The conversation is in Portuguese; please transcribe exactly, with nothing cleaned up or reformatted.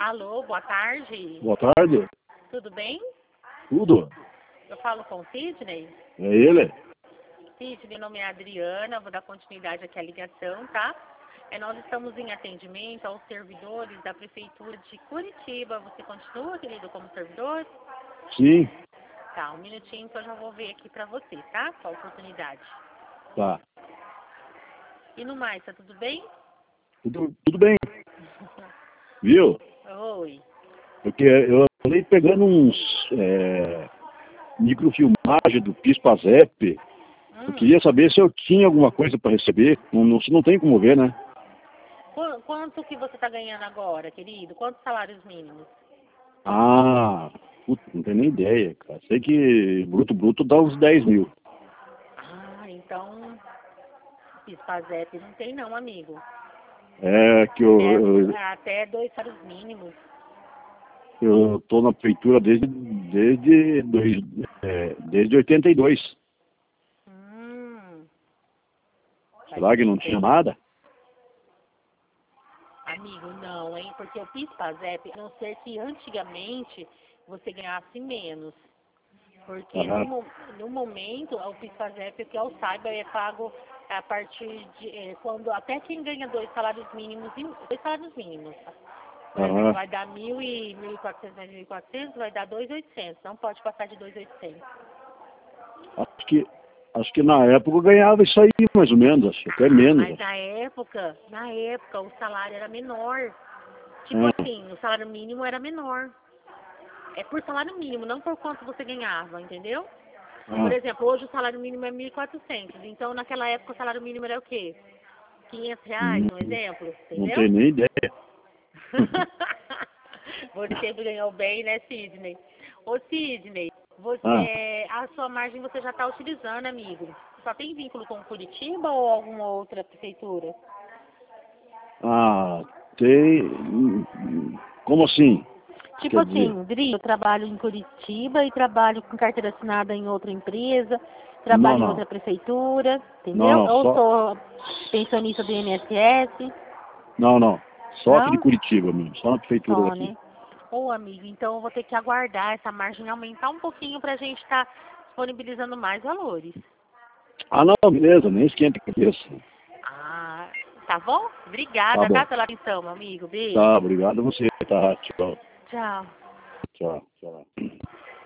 Alô, boa tarde. Boa tarde. Tudo bem? Tudo? Eu falo com o Sidney. É ele? Sidney, meu nome é Adriana, vou dar continuidade aqui à ligação, tá? É, nós estamos em atendimento aos servidores da Prefeitura de Curitiba. Você continua, querido, como servidor? Sim. Tá, um minutinho que eu já vou ver aqui pra você, tá? Com a oportunidade. Tá. E no mais, tá tudo bem? Tudo, tudo bem. Viu? Oi. Porque eu andei pegando uns é, microfilmagem do PIS-PASEP. Eu Hum. queria saber se eu tinha alguma coisa para receber. Não, não, não tem como ver, né? Qu- Quanto que você tá ganhando agora, querido? Quantos salários mínimos? Ah, puta, não tenho nem ideia, cara. Sei que bruto, bruto dá uns dez mil. Ah, então, PIS-PASEP não tem não, amigo. É que eu, É, eu, é até dois salários mínimos. eu tô na prefeitura desde, desde, dois, é, desde oitenta e dois. Hum, faz Será que não tempo, tinha hein? nada? Amigo, não, hein? Porque o PIS-PASEP, a não ser que antigamente você ganhasse menos. Porque no, Aham. mo- no momento, o PIS-PASEP, que eu saiba, é pago a partir de é, quando até quem ganha dois salários mínimos, e- dois salários mínimos. Por exemplo, Aham. vai dar mil e mil e quatrocentos, mais mil e quatrocentos, vai dar dois mil e oitocentos. Não pode passar de dois mil e oitocentos. Acho que, acho que na época eu ganhava isso aí, mais ou menos, acho que até Ah, menos. mas na época, na época o salário era menor. Tipo Ah, assim, o salário mínimo era menor. É por salário mínimo, não por quanto você ganhava, entendeu? Por ah, exemplo, hoje o salário mínimo é mil e quatrocentos. Então, naquela época, o salário mínimo era o quê? quinhentos reais, hum, um exemplo, não entendeu? tenho nem ideia. Você sempre ganhou bem, né, Sidney? Ô, Sidney, Ah, você, a sua margem você já está utilizando, amigo. Só tem vínculo com Curitiba ou alguma outra prefeitura? ah, tem. hum, hum, Como assim? Tipo Quer dizer? assim, Dri, eu trabalho em Curitiba e trabalho com carteira assinada em outra empresa, Não, trabalho em outra não. prefeitura, Não, entendeu? não, Eu só. sou pensionista do I N S S, Não, não. Só aqui de não? Curitiba mesmo, só na prefeitura Só, daqui. né? Ô, amigo, então eu vou ter que aguardar essa margem aumentar um pouquinho pra gente estar disponibilizando mais valores. Ah, não, beleza, nem esquenta a cabeça. Ah, tá bom? Tá Obrigada, tá, bom. pela atenção, meu amigo. Tá, Beijo. obrigado a você. Tá, tchau. Tchau. Tchau, tchau.